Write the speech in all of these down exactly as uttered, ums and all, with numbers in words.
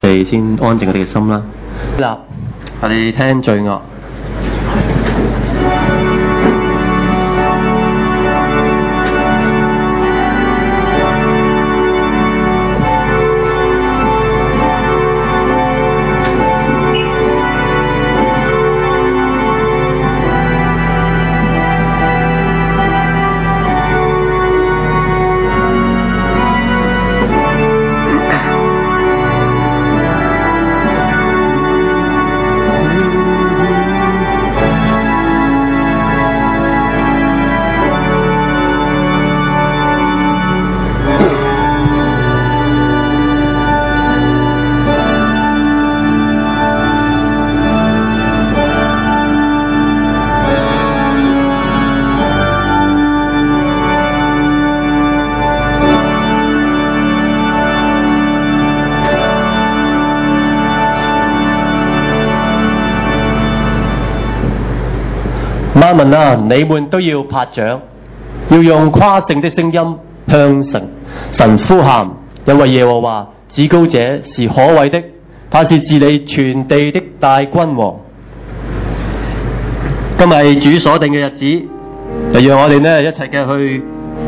我哋先安靜我哋嘅心啦。嗱，我哋聽罪惡。萬民啊，你們都要拍掌，要用誇勝的聲音向神神呼喊，因為耶和華至高者是可畏的，他是治理全地的大君王。今日係主所定嘅日子，就讓我哋呢一齊嘅去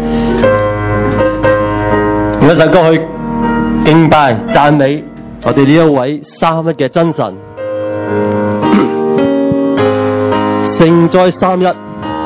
用一首歌去敬拜讚美我哋呢一位三一嘅真神。聖在三一，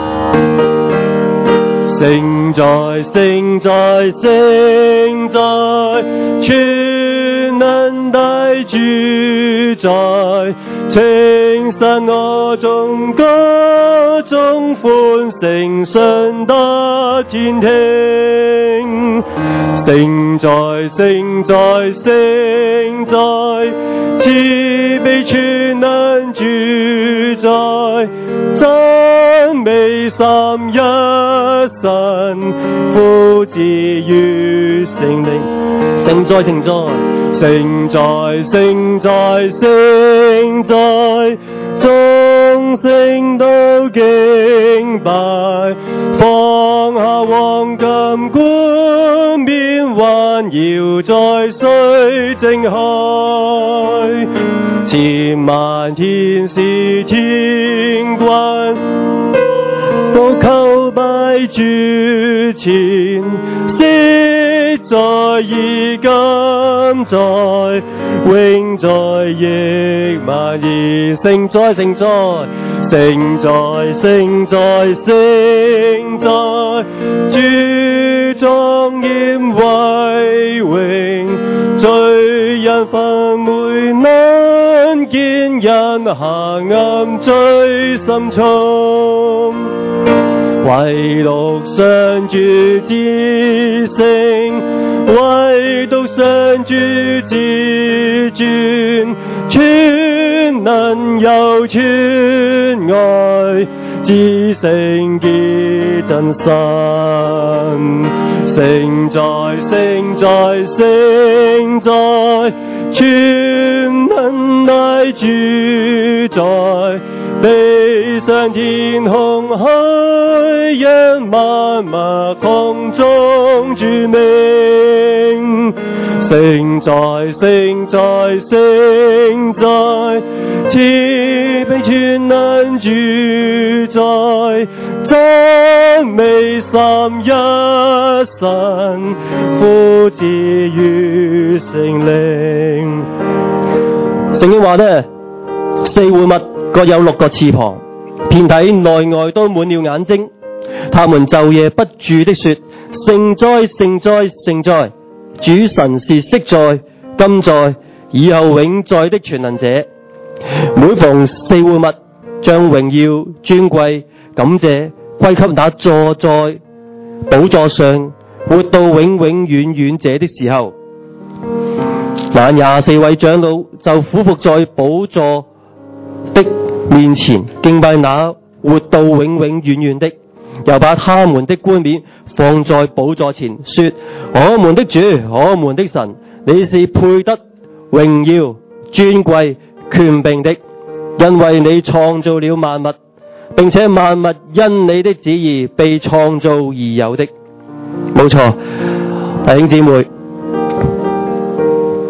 聖在聖在聖在，全能大主宰，稱讚我眾歌中歡聲上得天聽。聖在聖在聖在，慈悲全能主宰，讚美三一神，父子與聖靈。聖在聖在聖在聖在聖在，眾聖都敬拜，放下黃金冠冕，環繞在水靜海，千萬天使天軍都叩拜主前，昔在而今在，永在亦萬年。聖在聖在聖在聖在聖在，主莊嚴威榮，罪人昏昧難見，人黑暗最深重，唯獨上主至聖，唯獨上主至尊，全能又全愛，至聖潔真神。聖在聖在聖在，全能大主宰，地上天空海洋萬物空中主名。聖在聖在聖在，慈悲全能主宰，讚美三一神，父子與聖靈。聖經話呢，四活物各有六個翅膀，遍體內外都滿了眼睛，他們晝夜不住的說：聖哉聖哉聖哉，主神是昔在今在以後永在的全能者。每逢四活物將榮耀尊貴感謝歸給那坐在寶座上活到永永遠遠者的時候，那廿四位長老就俯伏在寶座的面前敬拜那活到永永遠遠的，又把他們的冠冕放在寶座前，說：我們的主，我們的神，你是配得榮耀尊貴權柄的，因為你創造了萬物，並且萬物因你的旨意被創造而有的。冇錯，弟兄姊妹，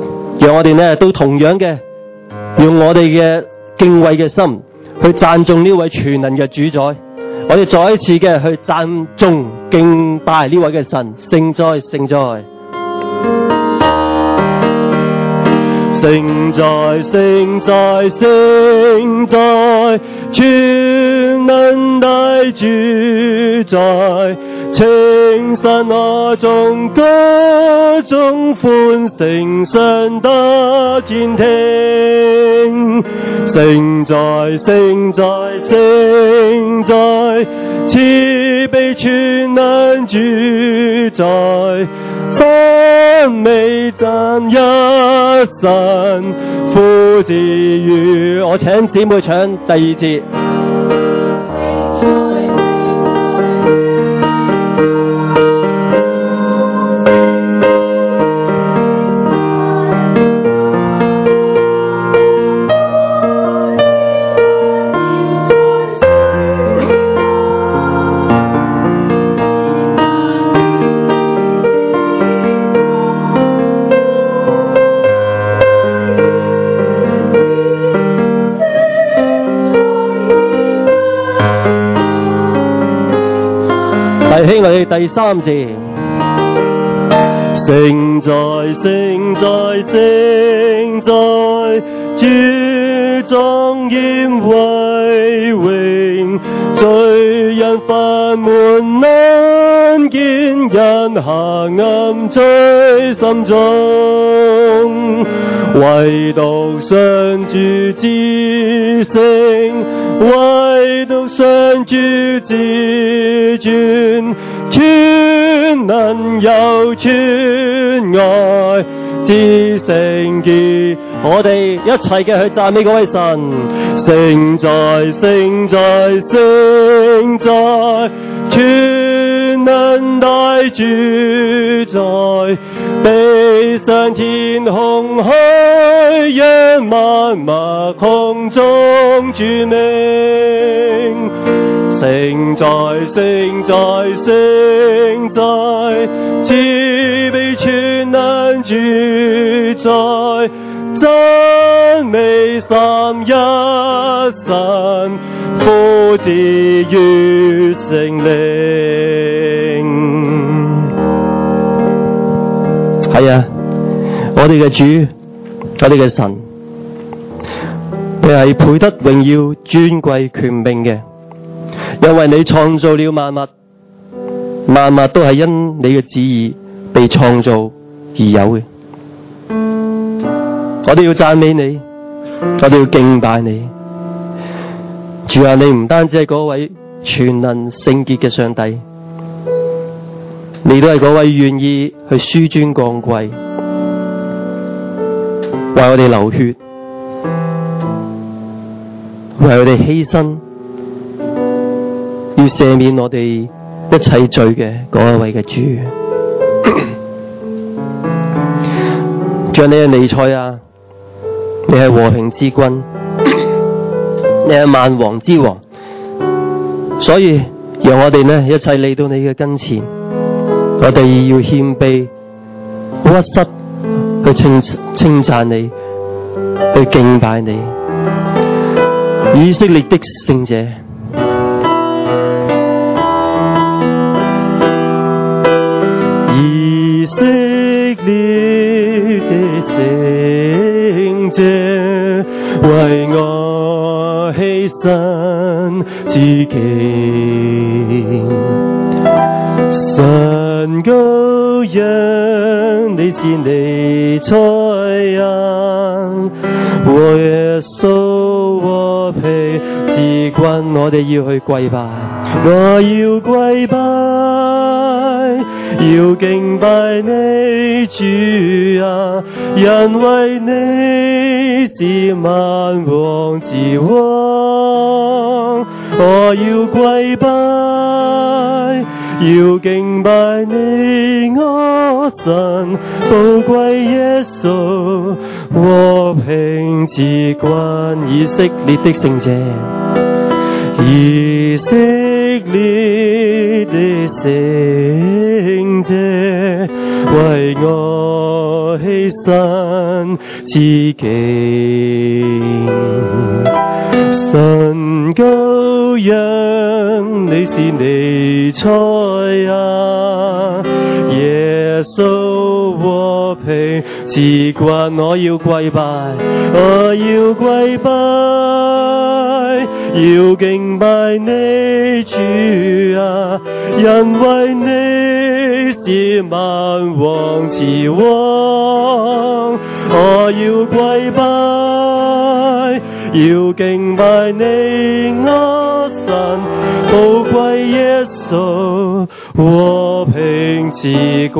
讓我哋呢都同樣嘅用我哋嘅敬畏嘅心去讚頌呢位全能嘅主宰。我哋再一次嘅去讚頌敬拜呢位嘅神，聖哉聖哉，聖哉聖哉聖哉，全能大主宰，清晨我眾歌頌歡聲上得天聽，聖哉聖哉聖哉，慈悲全能主宰，讚美讚一神，父子與我請姊妹唱第二節。聽我哋第三節，聖哉聖哉聖哉，主莊嚴威榮，罪人犯門難見，人黑暗最深中，唯獨上主至聖，唯獨上主至尊，全能又全愛至聖潔。我哋一齊嘅去讚美嗰位神，聖哉聖哉聖哉，全能大主宰，地上天空海洋萬物空中主名，聖哉聖哉聖哉，慈悲全能主宰，讚美三一神，父子與聖靈。係啊，我哋嘅主，我哋嘅神，你係配得榮耀尊貴權柄嘅，因為你創造了萬物，萬物都係因你嘅旨意被創造而有嘅。我哋要讚美你，我哋要敬拜你。主啊，你唔單止係嗰位全能聖潔嘅上帝，你都係嗰位願意去紆尊降貴，為我哋流血，為我哋犧牲，要赦免我哋一切罪嘅嗰一位嘅主。像你係彌賽亞，你係和平之君，你係萬王之王，所以讓我哋呢一齊嚟到你嘅跟前，我哋要謙卑屈膝去稱稱讚你，去敬拜你，以色列的聖者。以色列的聖者，為我犧牲自己，神羔羊，你是彌賽亞，和耶穌和平之君，我哋要去跪拜，我要跪拜，要敬拜你主啊，因為你是萬王之王，我要跪拜，要敬拜你我神，寶貴耶穌和平之君，以色列的聖者，以色列的聖者，為我我犧牲自己。神羔羊，你是彌賽亞，耶穌和平之君，我要跪拜，我要跪拜，要敬拜你主啊，因為你是萬王之王，我要跪拜，要敬拜你我神，寶貴耶穌和平之君。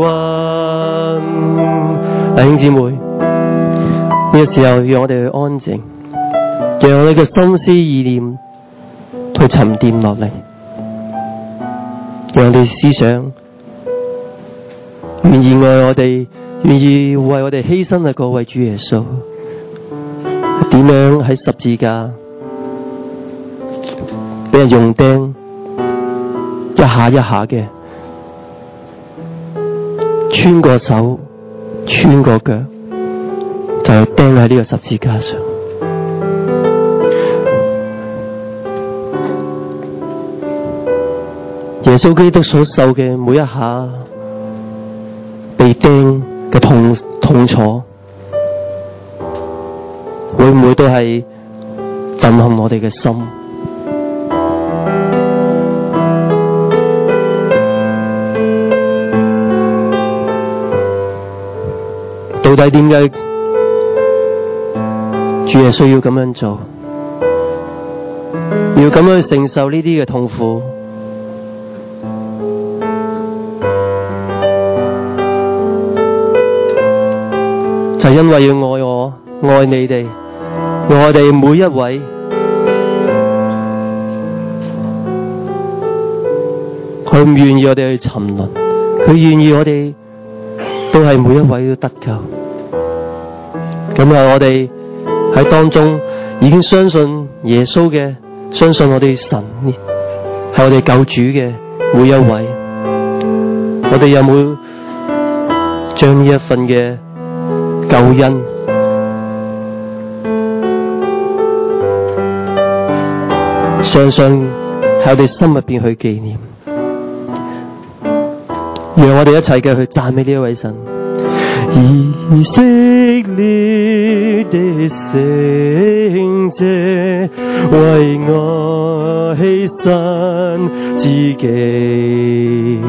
弟兄姊妹，呢、這個時候讓我哋去安靜，讓我哋嘅心思意念去沉澱落嚟，讓我哋思想願意愛我哋，願意為我哋犧牲嘅嗰位主耶穌，點樣喺十字架俾人用釘一下一下嘅穿過手穿過腳，就釘喺呢個十字架上。耶穌基督所受嘅每一下被釘嘅痛痛楚，會唔會都係震撼我哋嘅心？到底點解主耶穌要咁樣做，要咁樣去承受呢啲嘅痛苦？就因為要愛我，愛你哋，愛我哋每一位。佢唔願意我哋去沉淪，佢願意我哋都係每一位都得救。咁啊，我哋喺當中已經相信耶穌嘅，相信我哋神係我哋救主嘅每一位，我哋有冇將呢一份嘅救恩常常喺我哋心入邊去紀念，讓我哋一齊嘅去讚美呢一位神。以色列的聖者，為我犧牲自己，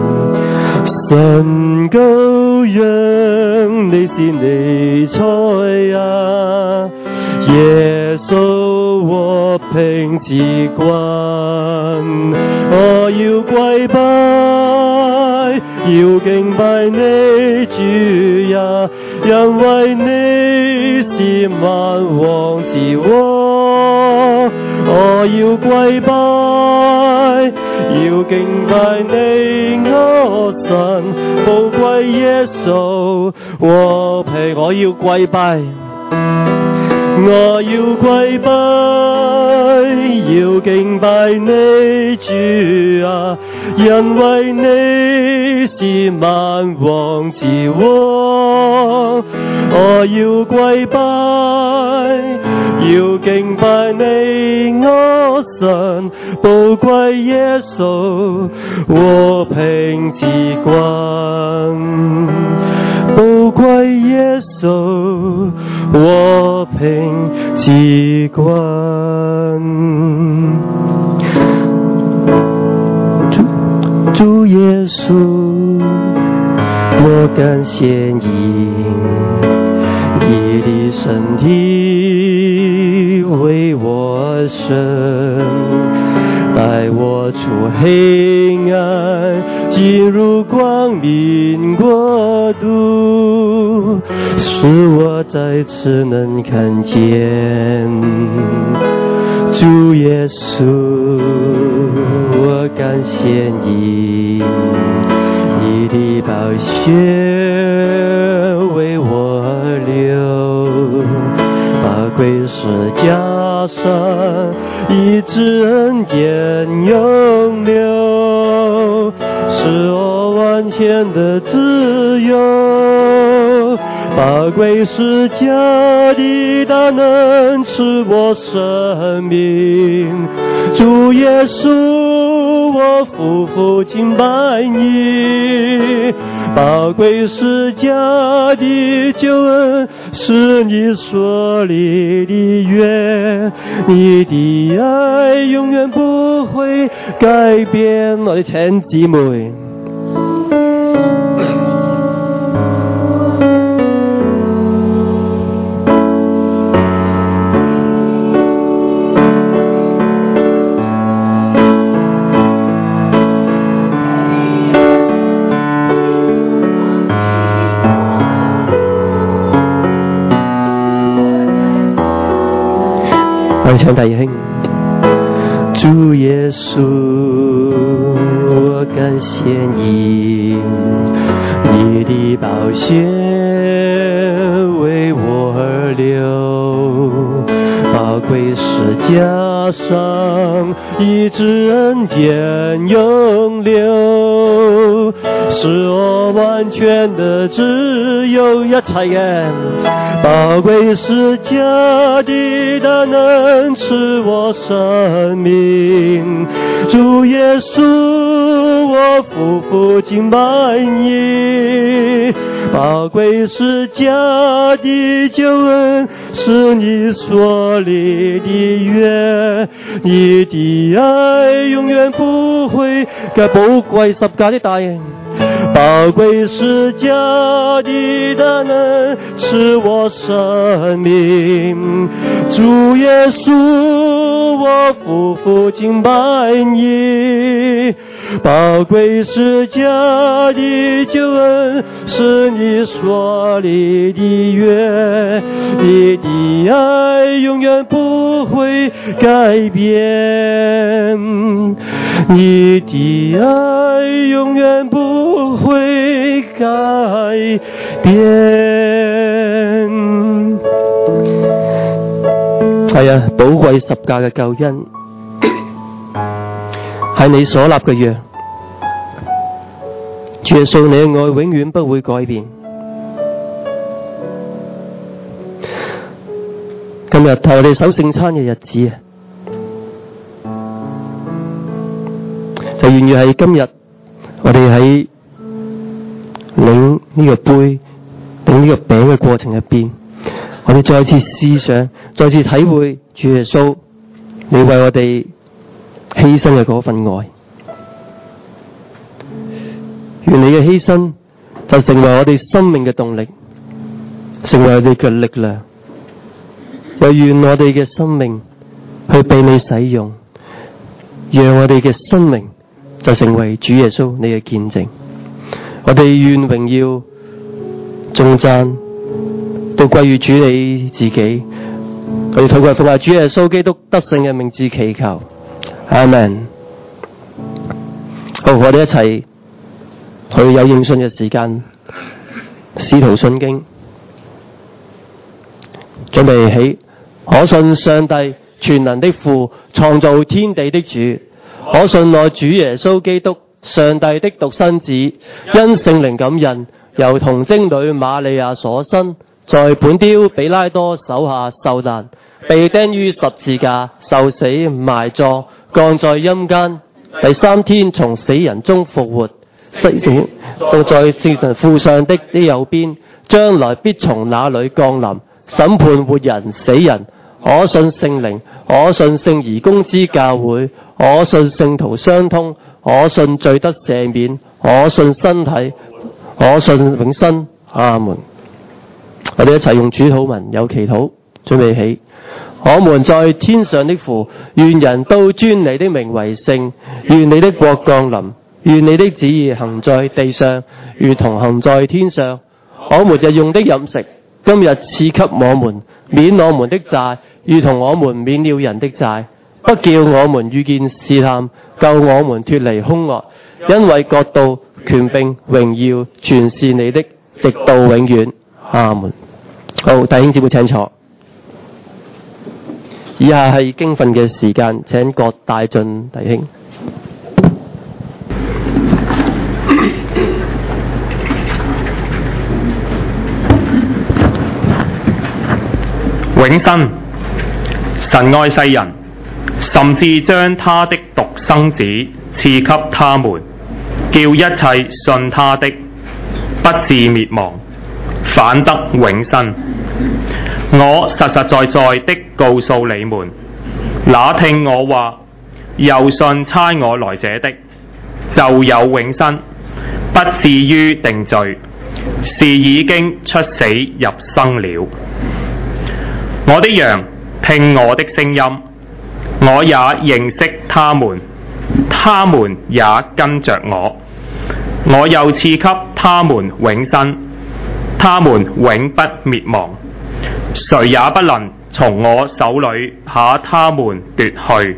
神羔羊，你是彌賽亞，耶穌和平之君，我要跪拜，要敬拜你主呀，因為你是萬王之王，我要跪拜，要敬拜你我神，寶貴耶穌和平，我要跪拜，我要跪拜，要敬拜你主啊，因為你是萬王之王，我要跪拜，要敬拜你我神，寶貴耶穌和平之君，寶貴耶穌和平之君。主耶穌，我感謝你，你的身體為我生，帶我出黑暗，進入光明國度，使我再次能看見主耶穌，我感謝你，你的寶血為我流，寶貴十架上醫治恩典永留，使我完全的自由， 宝贵是家的大能赐我生命，主耶稣我夫妇敬拜你，宝贵是家的救恩是你所立的约，你的爱永遠不會改變。我哋請姊妹我哋唱弟兄，主耶穌，我感謝你，你的寶血為我而流，寶貴十架上醫治恩典永留，使我完全的自由。一齊嘅寶貴是家的大能賜我生命，主耶穌我夫婦敬拜你，寶貴是家的救恩是你所立的約，你的愛永遠不會改。寶貴十架的大能，寶貴是家的大能賜我生命，主耶穌我夫婦敬拜你，寶貴是家的救恩是你所立的約，你的愛永遠不會改變，你的愛永遠不會改變。係啊，寶貴十架嘅救恩係你所立嘅約，主耶穌，你嘅愛永遠不會改變。今日係我哋守聖餐嘅日子啊，就願意喺今日我哋喺領呢個杯領呢個餅嘅過程入邊，我哋再次思想，再次體會主耶穌你為我哋犧牲嘅嗰份愛，願你嘅犧牲就成為我哋生命嘅動力，成為我哋嘅力量，又願我哋嘅生命去被你使用，讓我哋嘅生命就成為主耶穌你嘅見證。我哋願榮耀頌讚都歸於主你自己。我哋禱告奉靠主耶穌基督得勝嘅名字祈求，阿們。好，我哋一齊去有應信嘅時間，使徒信經準備起。可信上帝全能的父，創造天地的主，可信我主耶穌基督上帝的獨生子，因聖靈感孕，由童貞女瑪利亞所生，在本丟彼拉多手下受難，被釘於十字架，受死埋葬，降在陰間，第三天從死人中復活，升到在聖神父上的的右邊，將來必從那裏降臨，審判活人死人。我信聖靈，我信聖而公之教會，我信聖徒相通，我信罪得赦免，我信身體，我信永生。阿門。我哋一齊用主禱文有祈禱，準備起。我們在天上的父，願人都尊你的名為聖，願你的國降臨，願你的旨意行在地上，如同行在天上。我們日用的飲食，今日賜給我們，免我們的債，如同我們免了人的債，不叫我們遇見試探，救我們脫離兇惡，因為國度、權柄、榮耀，全是你的，直到永遠。阿門。好，弟兄姊妹請坐。以下係經訓嘅時間，請各帶進弟兄。 永生，神愛世人，甚至將他的獨生子賜給他們，叫一切信他的不致滅亡，反得永生。我實實在在的告訴你們，那聽我話又信差我來者的，就有永生，不至於定罪，是已經出死入生了。我的羊聽我的聲音，我也認識他們，他們也跟着我。我又賜給他們永生，他們永不滅亡，誰也不能從我手裏把他們奪去。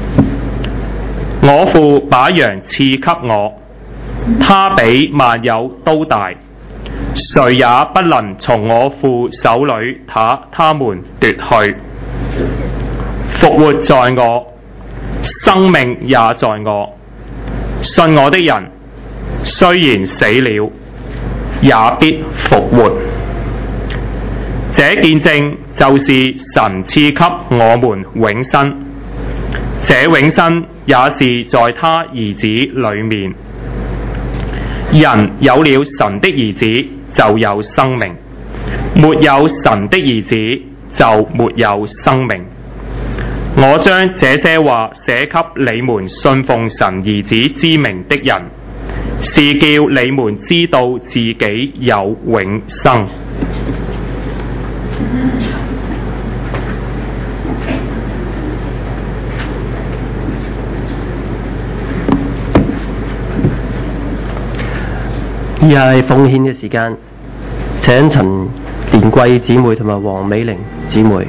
我父把羊賜給我，他比萬有都大，誰也不能從我父手裏把他們奪去。復活在我，生命也在我。信我的人，雖然死了，也必復活。這見證就是神賜給我們永生，這永生也是在他兒子裡面。人有了神的兒子就有生命，沒有神的兒子就沒有生命。我將這些話寫給你們信奉神兒子之名的人，是叫你們知道自己有永生。 以下係奉獻嘅時間，請陳連貴姊妹同埋黃美玲姊妹。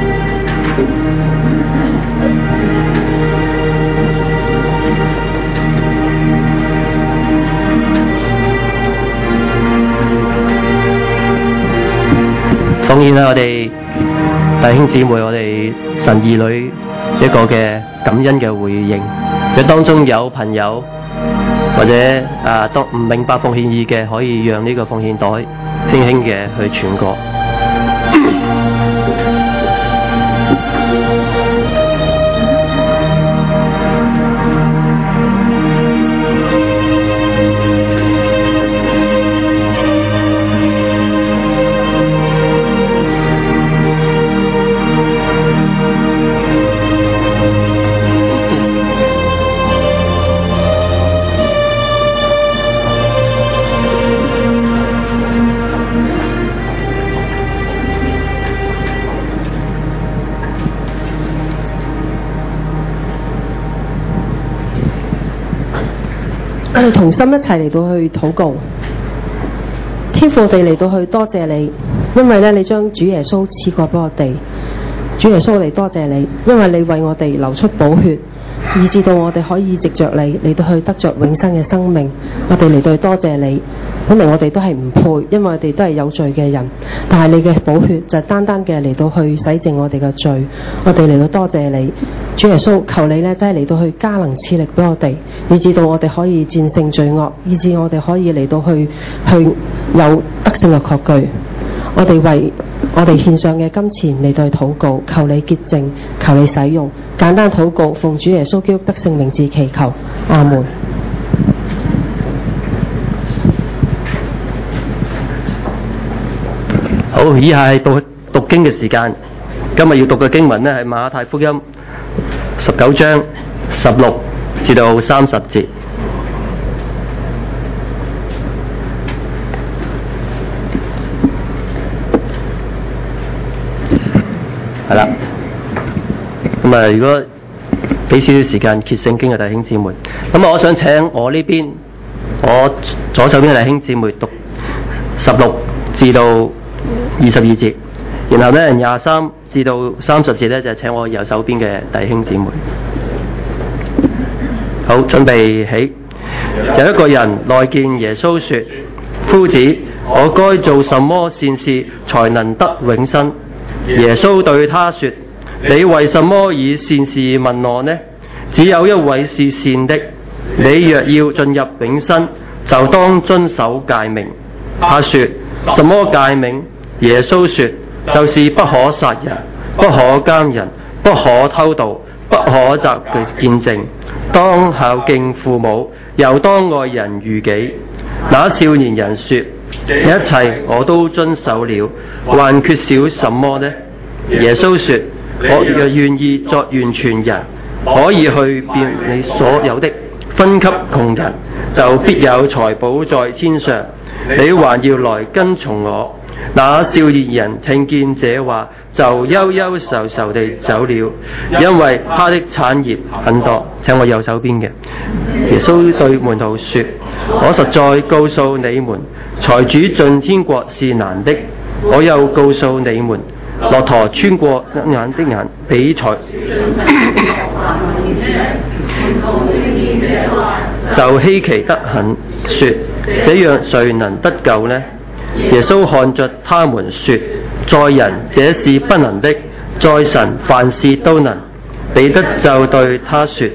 奉獻啦，我哋弟兄姊妹，我哋神兒女一個嘅感恩嘅回應。如果當中有朋友或者啊，當唔明白奉獻意嘅，可以讓呢個奉獻袋輕輕嘅去傳過。 我哋同心一齊嚟到去禱告，天父地嚟到去多謝你，因為咧你將主耶穌賜過俾我哋，主耶穌嚟多謝你，因為你為我哋流出寶血，以致到我哋可以藉着你嚟到去得着永生嘅生命。我哋嚟到去多謝你，本嚟我哋都係唔配，因為我哋都係有罪嘅人，但係你嘅寶血就單單嘅嚟到去洗淨我哋嘅罪。我哋嚟到多謝你，主耶穌，求你咧真係嚟到去加能賜力俾我哋，以致到我哋可以戰勝罪惡，以致我哋可以嚟到去去有得勝嘅確據。我哋為我哋獻上嘅金錢嚟到去禱告，求你潔淨，求你使用。簡單禱告，奉主耶穌基督得勝名字祈求，阿門。 好，以下係讀讀經嘅時間。今日要讀嘅經文呢係馬太福音十九章十六至到三十節。係啦，咁啊，如果俾少少時間揭聖經嘅弟兄姊妹，咁啊，我想請我呢邊我左手邊嘅弟兄姊妹讀十六至到二十二節，然後咧廿三至到三十節咧就請我右手邊嘅弟兄姊妹。好，準備起。有一個人來見耶穌說：夫子，我該做什麼善事才能得永生？耶穌對他說：你為什麼以善事問我呢？只有一位是善的，你若要進入永生，就當遵守誡命。他說：什麼誡命？耶穌說： 就是不可殺人，不可奸人，不可偷盜，不可作見證，當孝敬父母，又當愛人如己。那少年人說：一切我都遵守了，還缺少什麼呢？耶穌說：我若願意作完全人，可以去變你所有的，分給窮人，就必有財寶在天上。你還要來跟從我。那少年人聽見這話，就憂憂愁愁地走了，因為他的產業很多。請我右手邊嘅耶穌對門徒說：我實在告訴你們，財主進天國是難的。我又告訴你們，駱駝穿過眼的眼比財就稀奇得很。說：這樣誰能得救呢？耶穌看着他們說：在人這是不能的，在神凡事都能。彼得就對他說：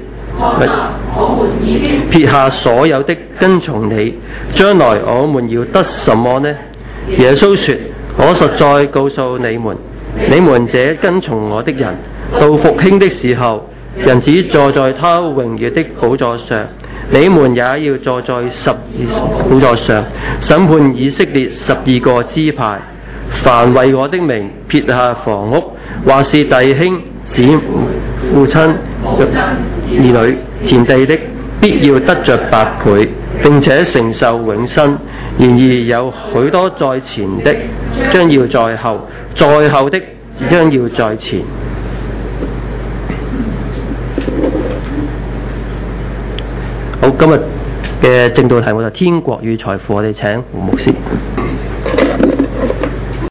撇下所有的跟從你，將來我們要得什麼呢？耶穌說：我實在告訴你們，你們這跟從我的人，到復興的時候，人子坐在他榮耀的寶座上，你們也要坐在十二寶座上，審判以色列十二個支派。凡為我的名撇下房屋，或是弟兄姊妹、父親、兒女、田地的，必要得着百倍，並且承受永生。然而有許多在前的，將要在後；在後的，將要在前。好，今日嘅正道題目就天國與財富，我哋請胡牧師。